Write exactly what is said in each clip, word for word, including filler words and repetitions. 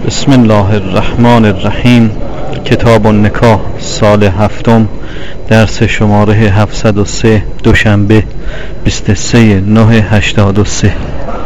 بسم الله الرحمن الرحیم. کتاب النکاح، سال هفتم، درس شماره هفتصد و سه، دوشنبه بیست و سه نه هشتاد و سه.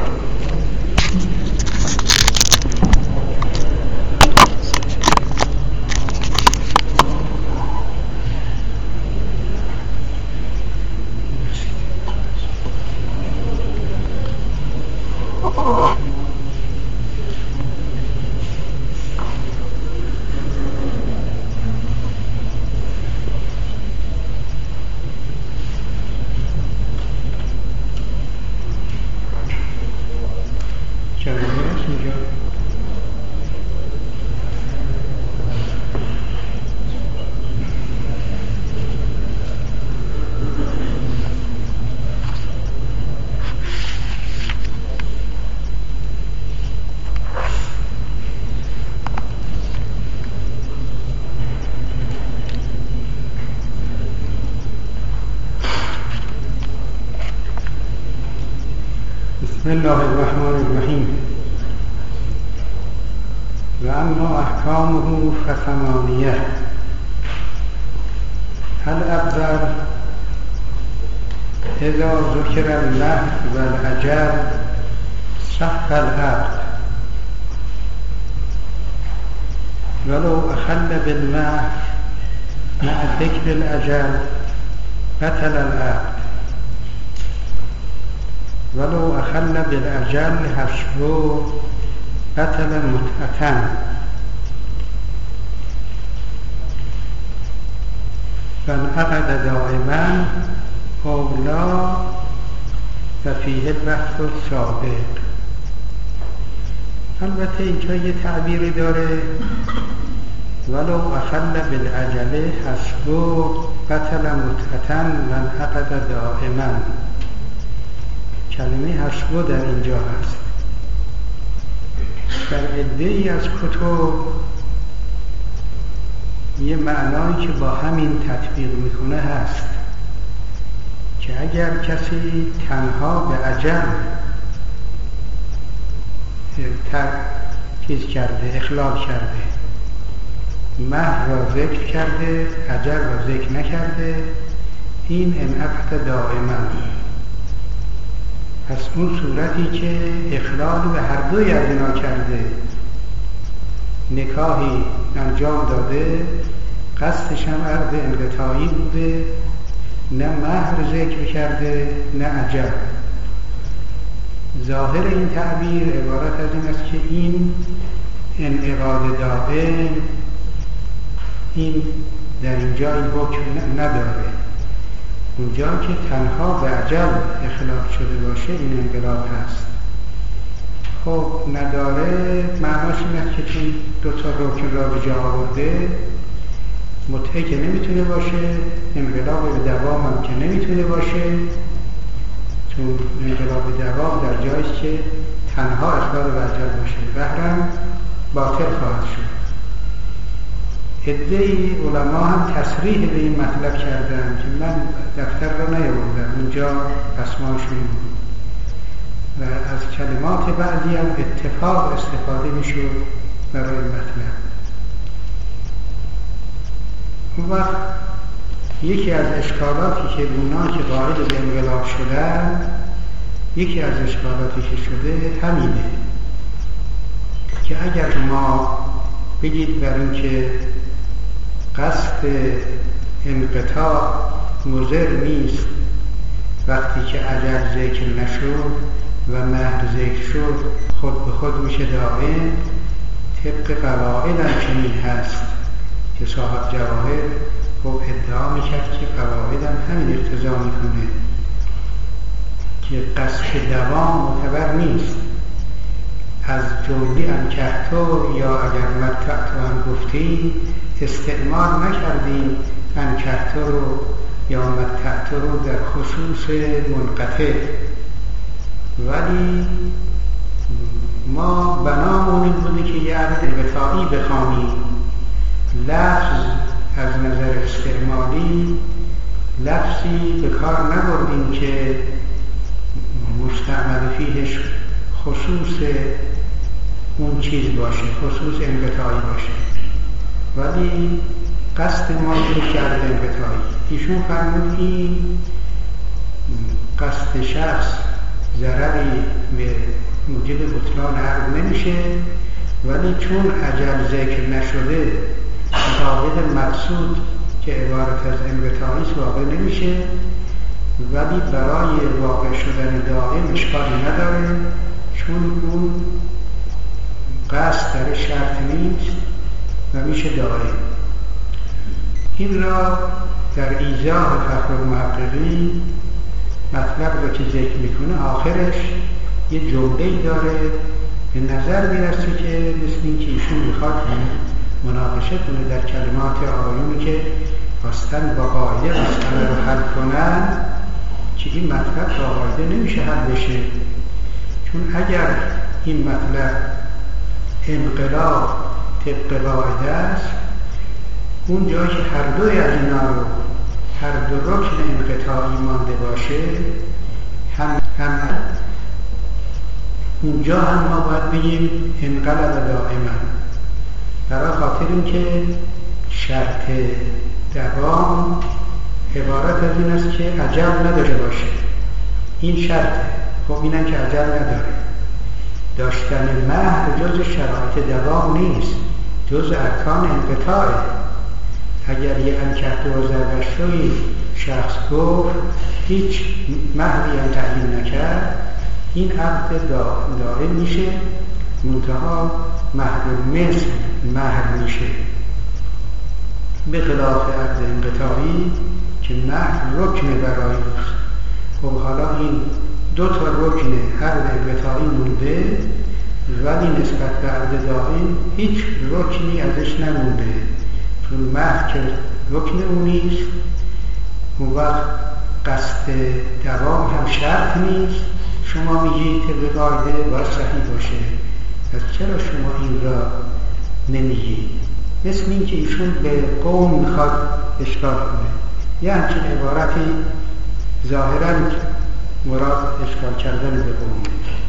بسم الله الرحمن الرحیم. و اما احکامه فثمانیه. الاول اذا ذکر المهر و الاجل صح العقد ولو اخل بالمهر مع ذکر الاجل بطل العقد ولو اخل بالاجل حسبه بطل متعة. فانعقد دائما او لا ففیه البحث السابق. البته اینجا یه تعبیری داره ولو اخل بالاجل حسبه بطل متعة وانعقد دائما. کلمه حسبه در اینجا هست. در عده‌ای از کتب یه معنایی که با همین تطبیق میکنه هست که اگر کسی تنها به اجل تر چیز کرده، اخلال کرده، مهر را ذکر کرده، اجل را ذکر نکرده، این انعقد دائما. پس اون صورتی که اخلال به هر دوی از اینا کرده، نکاحی انجام داده، قصدش هم عقد انقطاعی بوده، نه مهر ذکر کرده نه اجل. ظاهر این تعبیر عبارت از این است که این انعقاد دائم این در اینجا این حکم نداره. اونجا که تنها به اجل اخلاف شده باشه این انقلاب هست. خب نداره معناش این است که چون دو تا رکن را به جا آورده، متعه که نمیتونه باشه، انقلاب به دوام هم که نمیتونه باشه، چون انقلاب به دوام در جاییست که تنها اخلال به اجل باشه، بهرم باطل خواهد شد. عده‌ای علما هم تصریح به این مطلب کردن که من دفتر را نیاوردم، اونجا اسماشون بود و از کلمات بعضی هم اتفاق استفاده میشد برای این مطلب. اون وقت یکی از اشکالاتی که اونا که قائل به انقلاب شدن، یکی از اشکالاتی که شده همینه که اگر ما بگید بر این که قصد انقطاع مضر نیست وقتی که اجل ذکر نشد و مهر ذکر شد، خود به خود میشه دائم. طبق قواعد هم چنین هست که صاحب جواهر خب ادعا میکرد که قواعد هم همین اقتضا میکنه که قصد دوام معتبر نیست. از جمله انکحتو یا اگر متعتو هم گفتیم استعمال نکردیم انکحتو رو یا متعتو رو در خصوص منقطع، ولی ما بنامون این بوده که یه عقد انقطاعی بخوانیم. لفظ از نظر استعمالی لفظی به کار نبردیم که مستعمل فیهش خصوص اون چیز باشه، خصوص انقطاعی باشه، ولی قصد ما یک جلب انقطاعی. ایشون فرمود این قصد شخص ضرری به موجب بطلان عقد نمیشه، ولی چون اجل ذکر نشده مطابق مقصود که عبارت از انقطاعی واقع نمیشه، ولی برای واقع شدن دائم اشکالی نداره، چون اون قصد در شرط نیست و میشه دائم. این را در ایضاح فخر المحققین مطلب رو که ذکر میکنه آخرش یه جمله‌ای داره به نظر میرسه که مثل این که ایشون میخواد مناقشه کنه در کلمات آقایونی که خواستن با قاعده مسئله رو حل کنن، که این مطلب با قاعده نمیشه حل بشه، چون اگر این مطلب انقلاب طبق قاعده است، اون جایی که هر دوی از اینا رو هر دو رکن انقطاعی مانده باشه، هم هم اونجا هم ما باید بگیم انقلب دائما، برای خاطر این که شرط دوام عبارت از این است که عجل نداشته باشه. این شرطه. خب اینم که عجل نداره. داشتن مهر جز شرایط دوام نیست، جز ارکان انقطاعه. اگر یه انکحت و زرگشتوی شخص گفت هیچ مهری هم تعیین نکرد، این عقد دائم میشه، منتها مهر مثل مهر میشه، به خلاف عقد انقطاعی که مهر رکن برای اوست. خب حالا این دو تا رکن عقد انقطاعی مونده، ولی نسبت به عقد دائم هیچ رکنی ازش نمونده، چون مهر که رکن اون نیست، اون وقت قصد دوام هم شرط نیست. شما میگید که به قاعده باید صحیح باشه، پس چرا شما این را نمیگید؟ مثل این که ایشون به قوم میخواد اشکال کنه، یه همچین عبارتی ظاهراً مراد اشکال کردن به قوم.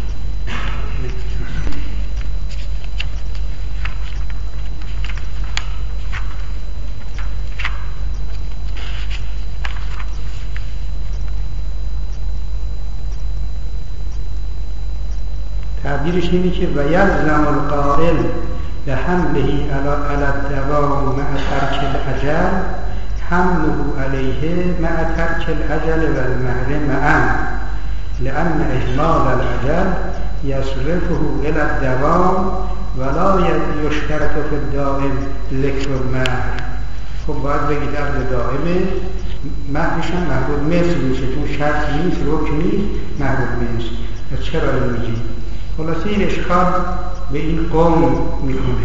تعبیرش اینه که و یلزم القائل به حمله علی الدوام مع ترک الاجل حمله علیه مع ترک الاجل و المهر معا، لأن اهمال الاجل یصرفه الی الدوام ولا یشترط فی الدائم ذکر المهر. خب باید بگید عقد دائمه، مهرش هم محبوب مثل میشه، چون شرط نیست، رکن نیست، محبوب مثل. پس چرا این میگید؟ خلاصه این اشکال به این قوم میکنه.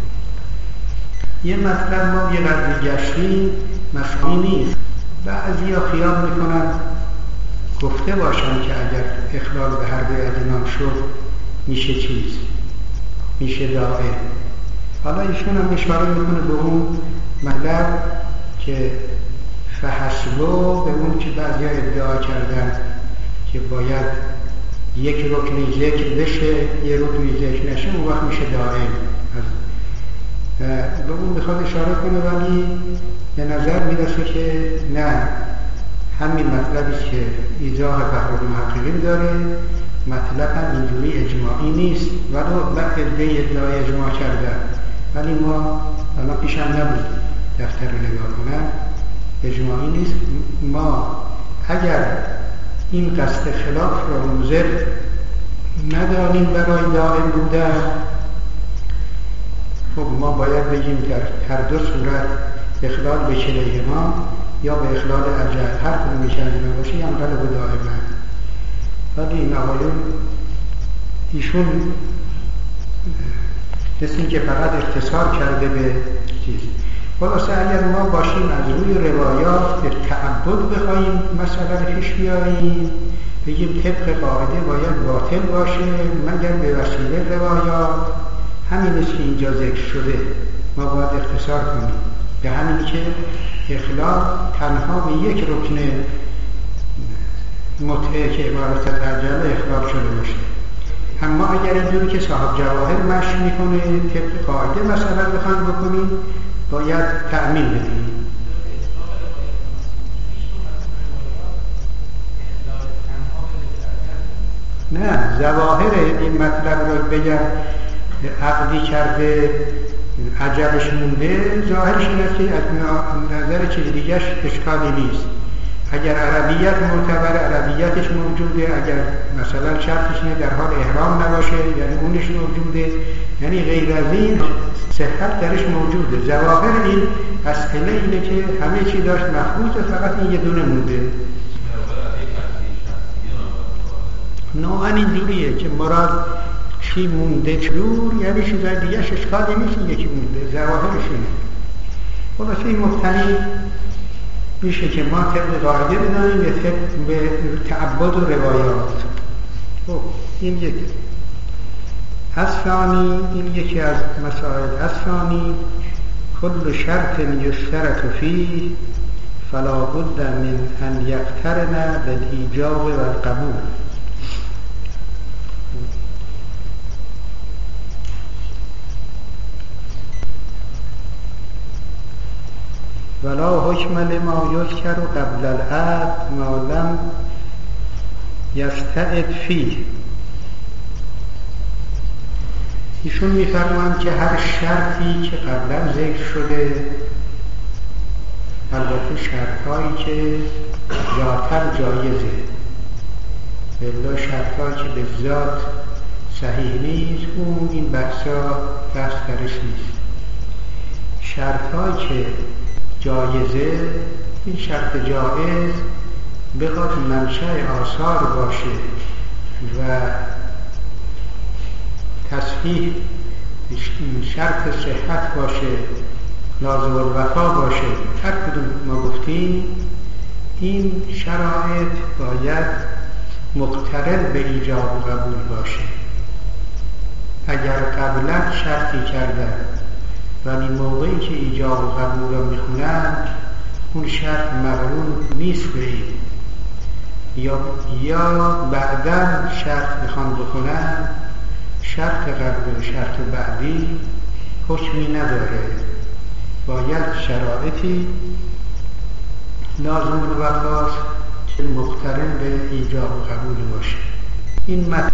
یه مطلب ما یه لحظه گشتیم مشغول نیست. بعضی ها خیال میکنن گفته باشن که اگر اخلال به هر دوی از اینام شد میشه چیز، میشه دائم. حالا ایشون هم اشاره میکنه به اون مطلب که فحسبو، به اون که بعضی ها ادعا کردن که باید یک رکنی ذکر بشه یک رکنی ذکر نشه، اون وقت میشه دائم. به اون میخواد اشاره کنه، ولی به نظر میرسه که نه، همین مطلبی که ایضاح فخر المحققین داره، مطلب هم اینجوری اجماعی نیست، ولو عده‌ای ادعای اجماع کردن، ولی ما الان پیش هم نبود دفتر رو نگاه کنم، اجماعی نیست. ما اگر این قصد خلاف را موجب ندانیم برای دائم بودن، خب ما باید بگیم در هر دو صورت اخلال به کلیه ما یا به اخلال اجل، هر کنون میکنه باشه یا انقلب به دائمه. ولی این آقایون ایشون مثل این که فقط اختصار کرده به چیز. خلاصه اگر ما باشیم از روی روایات به تعبد بخواهیم مسئله رو پیش بیاریم، بگیم طبق قاعده باید باطل باشه مگر به وسیله روایات، همین است که اینجا ذکر شده، ما باید اختصار کنیم به همین که اخلال تنها به یک رکن متعه که عبارت از عجله اخلال شده باشه. اما اگر اینجوری که صاحب جواهر مشی میکنه طبق قاعده مثلا بخوایم بکنیم باید تعمیل بدیم. نه، ظواهر این مطلب رو بگم عقدی کرده عجبش مونده، ظاهرش این است که از نظر چیز دیگرش اشکالی نیست. اگر عربیت معتبر عربیتش موجوده، اگر مثلا شرطش اینه در حال احرام نباشه یعنی اونش موجوده، یعنی غیر از این صحت درش موجوده. ظواهر این مسئله اینه که همه چی داشت محفوظه، فقط این یه دونه مونده. نوعا این جوریه که مراد چی مونده چلور، یعنی چیزای دیگرش اشکالی نیست، یکی مونده، ظواهرش اینه. خلاصه این مختلف میشه که ما طبق قاعده بدانیم به تعبد و روایات. خب این یک اصفانی، این یکی از مسائل. اصفانی کل شرط یشترط فیه فلا بد من ان یقترن بالایجاب و القبول. ولا حکم لما یذکر قبل العقد ما لم یستعد فیه. ایشون میفرمایند که هر شرطی که قبلا ذکر شده، البته شرطهایی که ذاتاً جایزه، بلا شرطهایی که به ذات صحیح نیست، اون این بحثا بحث درش نیست. شرطهایی که جایزه، این شرط جایز بخواد منشأ آثار باشه و تصحیح شرط صحت باشه، لازم الوفا باشه، هر کدوم ما گفتیم این شرایط باید مقترن به ایجاب و قبول باشه. اگر قبلا شرطی کردن ولی موقعی که ایجاب و قبول رو میخونن اون شرط مقرون نیست به این، یا یا بعداً شرط میخوان بکنن، شرط قبل و شرط بعدی حکمی نداره، باید شرایطی لازم الوفاست که مقترن به ایجاب و قبول باشه. این مطلب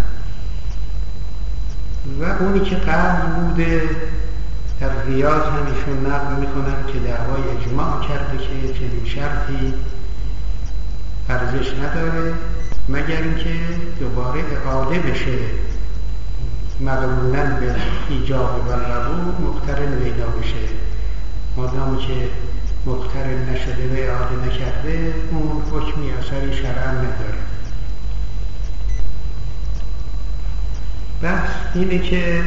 و اونی که قبل بوده در ریاض همیشون نقل میکنن که دعوای اجماع کرده که چنین شرطی ارزش نداره مگر اینکه دوباره اعاده بشه، مقرونا به ایجاب و قبول مقترن پیدا بشه. مادامی که مقترن نشده و اعاده نکرده اون حکمی اثری شرعا نداره. بحث اینه که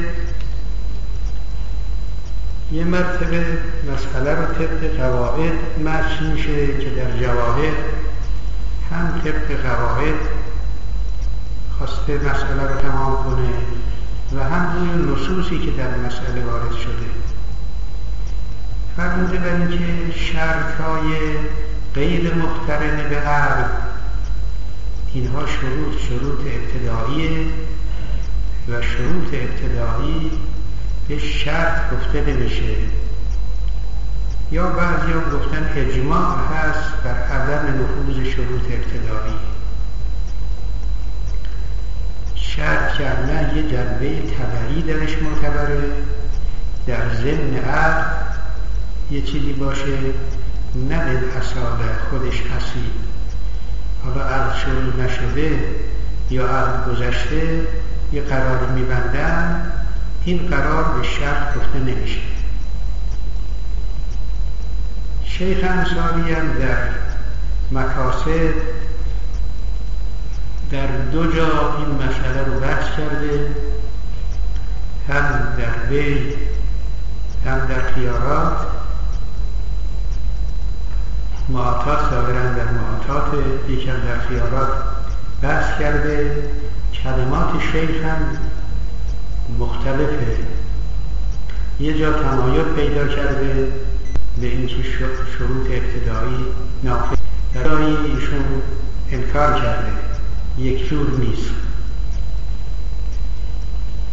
یه مرتبه مسئله رو طبق قواعد مشی میشه که در جواهر هم طبق قواعد خواسته مسئله رو تمام کنه و هم روی نصوصی که در مسئله وارد شده. فرموده بر این که شرطهای غیر مقترن به عقد، اینها شروط شروط ابتداییه و شروط ابتدایی به شرط گفته نمیشه، یا بعضی هم گفتن اجماع هست بر عدم نفوذ شروط ابتدایی. شرط کردن یه جنبه تبعی درش معتبره، در ضمن عقد یه چیزی باشه نه به اصاله خودش هستی، حالا عقد شروع نشده یا عقد گذشته یه قرار میبندن، این قرار به شرط گفته نمیشه. شیخ انصاری هم در مکاسب در دو جا این مسئله رو بحث کرده، هم در بیع هم در خیارات. معاطات ظاهراً در معاطات، یکم در خیارات بحث کرده. کلمات شیخ هم مختلفه، یه جا تمایل پیدا کرده به اینکه شروط ابتدایی نافذ، در جایی ایشون انکار کرده، یک جور نیست.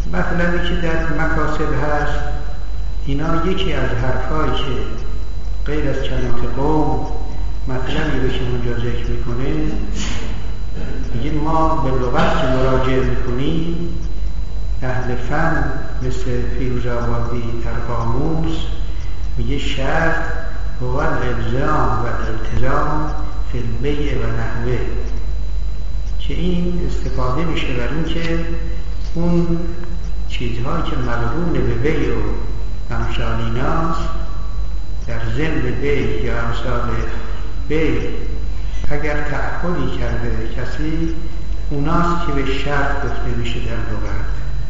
مطلبی که در مکاسب هست، اینا یکی از حرفایی که غیر از کلمات قوم مطلبی رو که اونجا ذکر میکنه، میگه ما به لغت که مراجعه میکنیم، اهل فن مثل فیروزآبادی در قاموس میگه شرط هو الالزام و الالتزام فی البیع و نحوه، که این استفاده میشه بر این که اون چیزهایی که مقرون به بیع و امثال ایناست در ضمن بیع یا امثال بیع اگر تعهدی کرده کسی، اوناست که به شرط گفته میشه در لغت.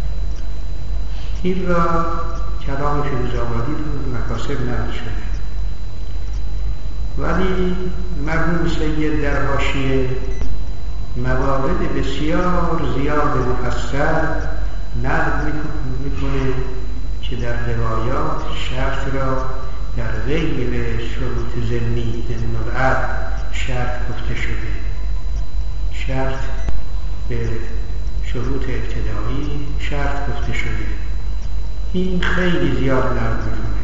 این را کلام فیروزآبادی رو مکاسب نقل شده، ولی مرحوم سید در حاشیه موارد بسیار زیاد مفصل نقل میکنه که در روایات شرط را در غیر شروط ضمنی ضمن العقد شرط گفته شده. شرط به شروط ابتدایی شرط گفته شده. این خیلی زیاد نقل میکنه.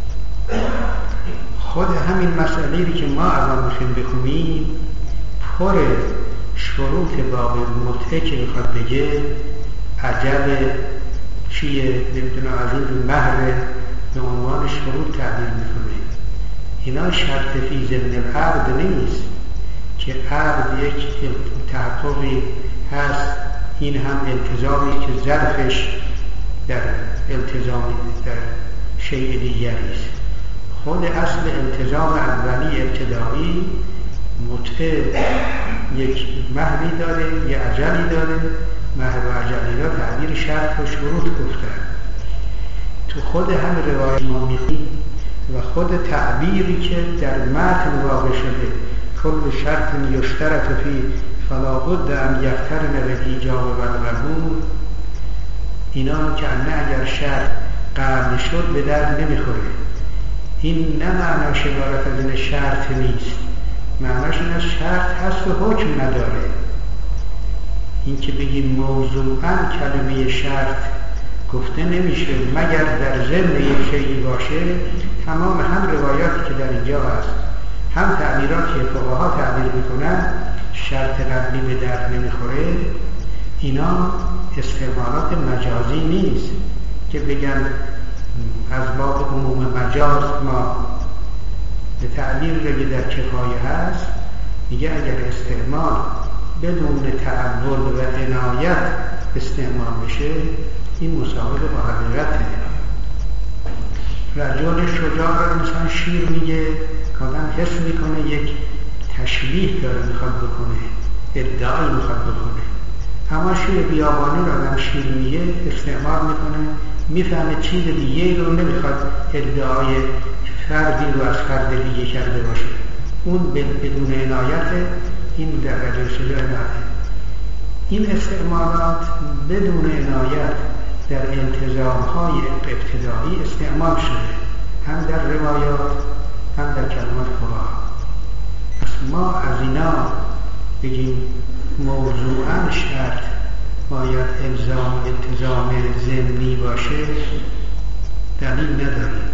خود همین مسئله‌ای که ما الان میخوایم بخونیم پر شروط باب متعه که میخواد بگه عجب چیه، نمیدونم از این رو مهر به عنوان شروط تعبیر میکنه. اینا شرط فی ضمن العقد نیست که عقد یک تحققی هست، این هم التزامی که ظرفش در التزامی در شیء دیگری است. خود اصل التزام اولی ابتدایی متعه یک مهری داره، یک اجلی داره. مهر و اجلی را تعبیر شرط و شروط گفتن. تو خود هم روایت ما میخونیم و خود تعبیری که در متن واقع شده، کل شرط یشترط فی فلا بد ان یقترن بالایجاب و القبول، اینا که نه اگر شرط قبل شد به درد نمیخوره. این نه معناش عبارت از این شرط نیست، معناش این از شرط هست و حکم نداره. این که بگیم موضوعاً کلمه شرط گفته نمیشه مگر در ضمن یک شیئی باشه. تمام هم روایاتی که در اینجا هست، هم تعبیراتی که فقها تعبیر میکنن شرط قبلی به درد نمیخوره، اینا استعمالات مجازی نیست که بگن از باب عموم مجاز ما به تعبیر که در کفایه هست. میگه اگر استعمال بدون تعول و عنایت استعمال بشه، این مساوی با حقیقته. رجل شجاع را انسان شیر میگه، آدم حس میکنه یک تشبیه داره میخواد بکنه، ادعایی میخواد بکنه. اما شیر بیابانی را آدم شیر میگه، استعمال میکنه، میفهمه چیز دیگه رو نمیخواد ادعای فردی رو از فرد دیگه کرده باشه. اون بدون عنایت، این در رجل شجاع عنایت. این استعمالات بدون عنایت در التزام‌های ابتدایی استعمال شده، هم در روایات هم در کلمات فقها. پس ما از اینا بگیم موضوعاً شرط باید الزام التزام ضمنی باشه، دلیل نداریم.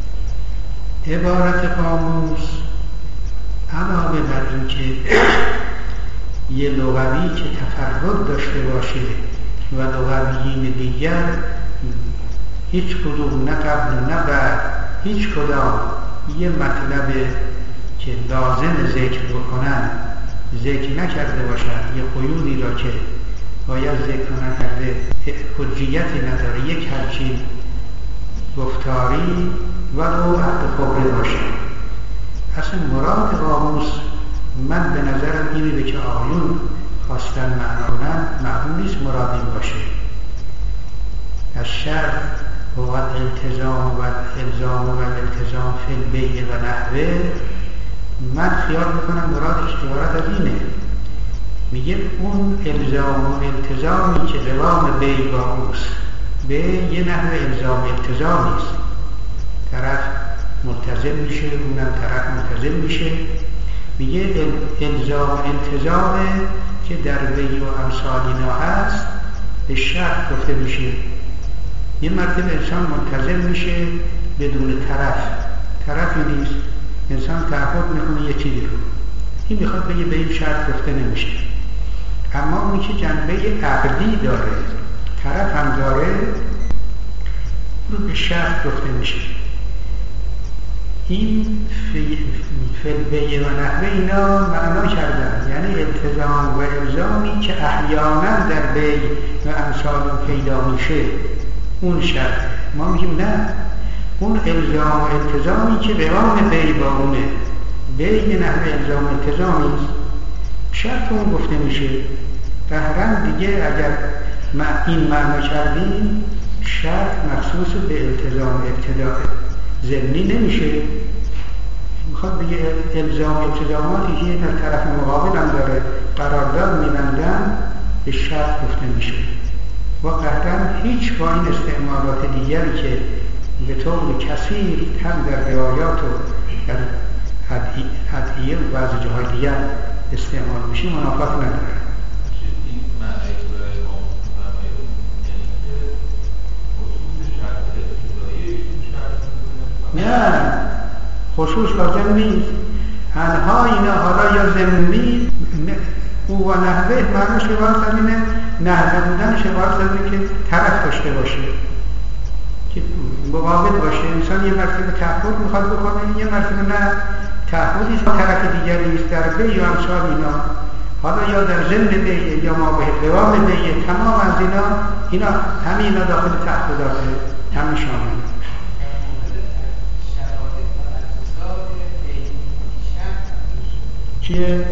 عبارت قاموس علاوه بر این که یه لغوی که تفرد داشته باشه و لغویین دیگر هیچ کدوم نه قبل نه بعد هیچ کدام یه مطلب که لازم ذکر بکنن ذکر نکرده باشن، یه قیودی را که باید ذکر نکرده حجیتی نداره، یک همچین گفتاری ولو عهد خبره باشه. اصلا مراد قاموس من به نظرم اینه که آیون خواستن معنا کنن، معلوم نیست مراد این باشه. از شرط و الالتزام و الالزام و الالتزام فی البیع و نحوه، من خیال میکنم مرادش عبارت از اینه. میگه اون الزام و التزامی که روام بیع با اوست، به یه نحو الزام و التزامی است. طرف ملتزم میشه، اونم طرف ملتزم میشه. میگه الزام و التزامه که در بیع و امثال اینا هست به شرط گفته میشه. یه مرتبه انسان ملتزم میشه بدون طرف، طرفی نیست، انسان تعهد میکنه یه چیزی رو، این میخواد بگه به این شرط گفته نمیشه. اما اون که جنبه عقدی داره، طرف هم داره، رو به شرط گفته میشه. این فلبیه و نحوه اینا معنا کردن، یعنی التزام و الزامی که احیانا در بی و امثال پیدا میشه، اون شرط. ما میگیم نه، اون الزام و التزامی که قران بی با اونه، بی نحوه الزام و التزامی است، شرط اون گفته میشه. قهرن دیگه اگر ما این معنا کردیم شرط مخصوص به التزام ابتداء ضمنی نمیشه. میخواد بگه الزام التزاماتی که در طرف مقابل هم داره قرارداد میبندن به شرط گفته میشه. و قطعا هیچ با این استعمالات دیگری که به طور کثیر هم در روایات و در ادعیه و بعضی جاهای دیگر استعمال میشه منافات نداره. نه، خصوص لازم نیست. انها اینا حالا یا ضمنی او و نحوه معنی شباهت اینه، نحوه بودن شباهت اینه که طرف داشته باشه، که مقابل باشه. انسان یه مرتبه تعهد میخواد بکنه، یه مرتبه نه، تعهدی طرف دیگری است در بی و امثال اینا، حالا یا در ضمن بی یا ما به قوام بی، تمام از اینا اینا همه اینا داخل تعهدات همه شامل. چیه؟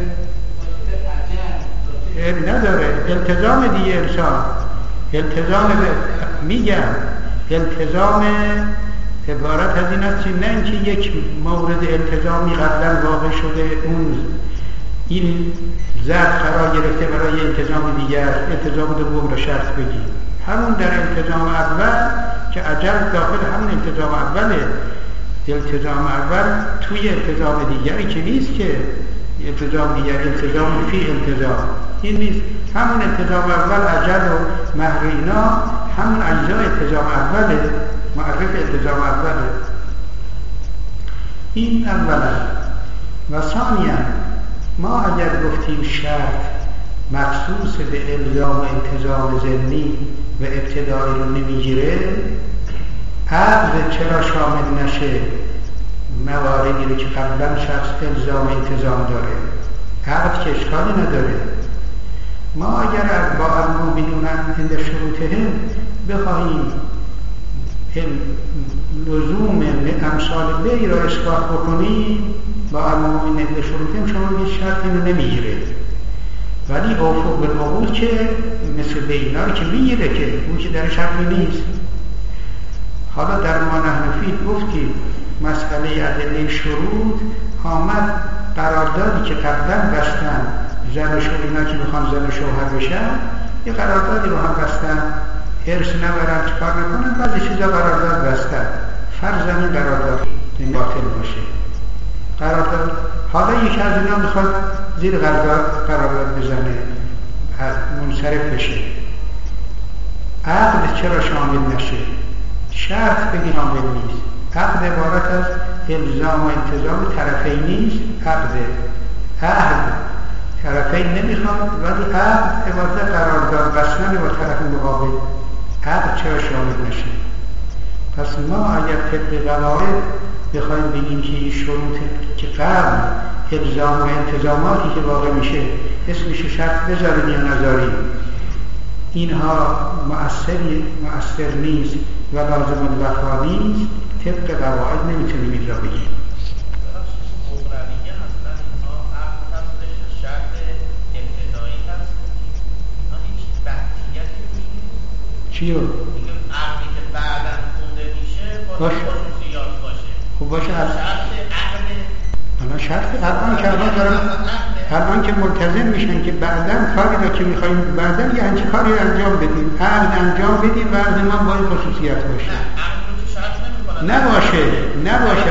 نداره التزام دیگه. انسان التزام میگم التزام عبارت از این است، نه اینکه یک مورد التزامی قبلا واقع شده اون این ظرف قرار گرفته برای التزام دیگر، التزام دوم رو شرط بگی. همون در التزام اول که اجل داخل همون التزام اوله، التزام اول توی التزام دیگری که نیست، که التزام دیگر التزام فی التزام این نیست. همون التزام اول اجل و مهر اینا همون اجزای التزام اوله، معرف التزام اوله. این اولا. و ثانیا ما اگر گفتیم شرط مخصوص به الزام و التزام ضمنی و ابتدایی رو نمیگیره، عقد چرا شامل نشه مواردی رو که قبلا شخص الزام و التزام داره؟ عقد که اشکالی نداره. ما اگر از با المؤمنون عند شروطهم بخواهیم لزوم امثال بی را اثبات بکنیم، با المؤمنون عند شروطهم شما هیچ شرطی رو نمیگیره. ولی اوفو بالعقود که مثل بینا رو که میگیره، که اون که در شرطی نیست. حالا در ما نحنفی گفتیم مسئله ادله شروط آمد، قراردادی که قبلا بستن زن و شوهر، اینا که میخوان زن و شوهر بشن یه قراردادی رو هم بستن، حرص نبرن چکار نکنن، بعضی چیزا قرارداد بستن، فرضاً این قرارداد این باطل باشه قرارداد. حالا یکی از اینا میخواد زیر قرارداد قرارداد بزنه، منصرف بشه، عقد چرا شامل نشه؟ شرط بگی شامل نیست. عقد عبارت از الزام و التزام طرفین نیست. عقد عهد طرفین نمیخواد، ولی عقد عبارت قرارداد بستن با طرف مقابل. عقد چرا شامل نشه؟ پس ما اگر طبق قواعد بخوایم بگیم که این شروط که قبل الزام و التزاماتی که واقع میشه اسمش شرط بذاریم یا نذاریم، اینها مؤثری مؤثر نیست و لازم الوفا نیست، طبق قواعد نمیتونیم این را بگیم. چیو؟ عقلی که بعداً خونده میشه با خصوصیات باشه. خب باشه. شرط عقل الان شرط الان که الان دارن الان که ملتزم میشن که بعداً کاری را که میخوایم بعداً یه همچین کاری انجام بدیم، عقل انجام بدیم، بعد ما با این خصوصیات باشه. نه عقل رو که شرط نمیکنن. نباشه نباشه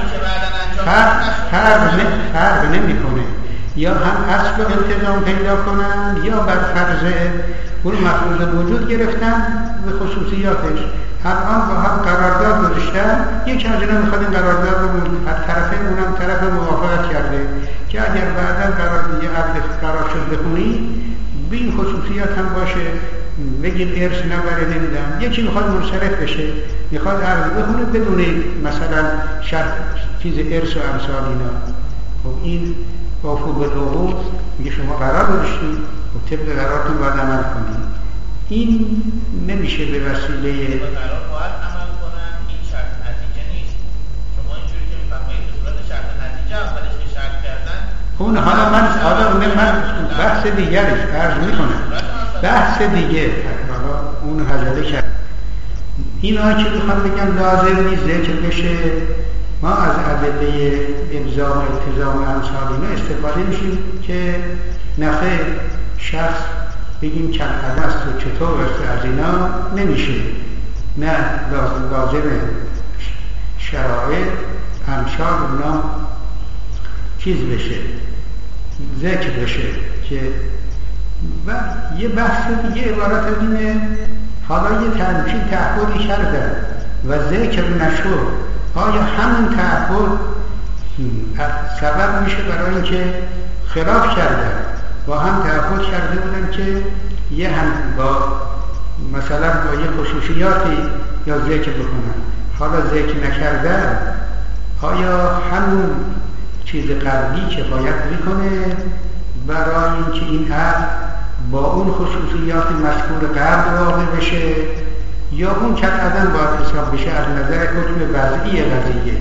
فرق فرق نمیکنه. یا هم اصل و التزام پیدا کنن یا بر فرض اون مفروض وجود گرفتن به خصوصیاتش. الان با هم قرارداد گذاشتن، یکی از اینا میخواد این قرارداد رو هر طرفین اونم طرف موافقت کرده که اگر بعدا قرار یه عقد قرار شد بخونی به این خصوصیات هم باشه، بگید ارث نبره نمیدم. یکی میخواد منصرف بشه، میخواد عقد بخونه بدون مثلا شرط چیز ارث و امثال اینا. خب این وفو بالعقود میگه شما قرار داشتید و طبق قرارتون باید عمل کنید. این نمیشه به وسیله قرار باید عمل کنن، این شرط نتیجه نیست. شما اینجوری که میفرمایید به صورت شرط نتیجه اولش که شرط کردن اون حالا من حالا اون من بحث دیگرش عرض میکنم، بحث دیگه حالا اون حجله کرد. اینا که میخوام بگم لازم نیست ذکر بشه، ما از ادله الزام و التزام و امثال اینا استفاده میشیم که نفع شخص بگیم کم عدم است و چطور است از اینا نمیشه. نه لازم لازمه شرایط امثال اونا چیز بشه، ذکر بشه که و یه بحث دیگه عبارت از اینه حالا یه تنچین تعهدی کردن و ذکر نشد، آیا همین تعهد سبب میشه برای اینکه خلاف کردن با هم تعهد کرده بودن که یه هم با مثلا با یه خصوصیاتی یا ذکر بکنن، حالا ذکر نکردن آیا همون چیز قبلی کفایت میکنه برای اینکه این عقد با اون خصوصیات مذکور قبل واقع بشه یا اون کم عدم باید حساب بشه از نظر حکم وضعی قضیه؟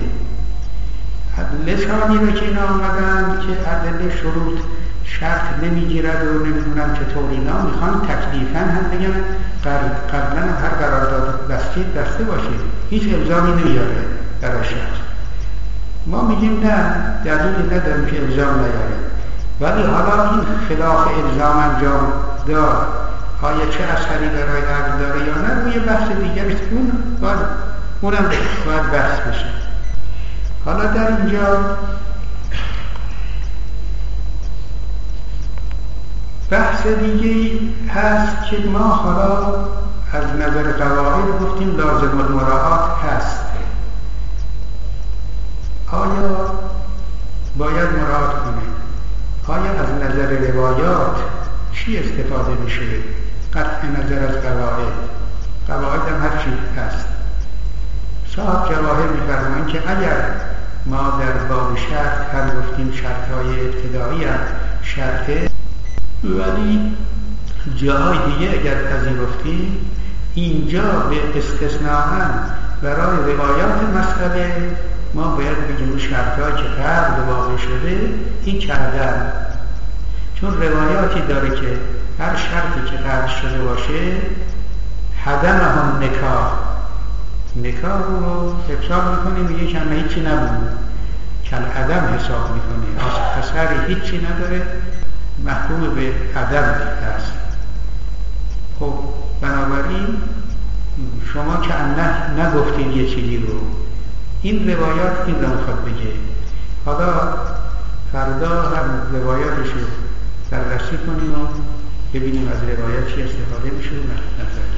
لسانی رو که اینا آمدن که ادله شروط شرط نمیگیرد و نمیدونم چطور اینا میخوان تکلیفاً هم بگن قبلا هر قرارداد بستید بسته باشه، هیچ الزامی نمیاره برای شخص. ما میگیم نه، دلیلی نداریم که الزام نیاره، ولی حالا این خلاف الزام انجام دار آیا چه اثری برای عقد داره یا نه روی بحث دیگری اون باید اونم باید بحث بشه. حالا در اینجا بحث دیگه هست که ما حالا از نظر قواعد گفتیم لازم المراعات هست، آیا باید مراعات کنیم؟ آیا از نظر روایات چی استفاده میشه؟ قطع نظر از قواعد، قواعد هم هر چی هست. صاحب جواهر می‌فرمایند که اگر ما در باب شرط هم گفتیم شرط‌های ابتدایی هم شرطه، ولی جاهای دیگه اگر پذیرفتیم اینجا به استثناء برای روایات مسئله ما باید بگیم شرط‌هایی که قبل واقع شده این کردن، چون روایاتی داره که هر شرطی که قبل شده باشه حدم هم نکاح نکاح رو حساب میکنه، میگه کم هیچی نبود، کم عدم حساب میکنه، اثر هیچی نداره، محکوم به عدم هست. خب بنابراین شما که نه نگفتید یه چیزی رو، این روایات این رو میخواد بگه. حالا فردا هم روایاتش رو بررسی کنیم و ببینیم از روایات چی استفاده میشه و نظر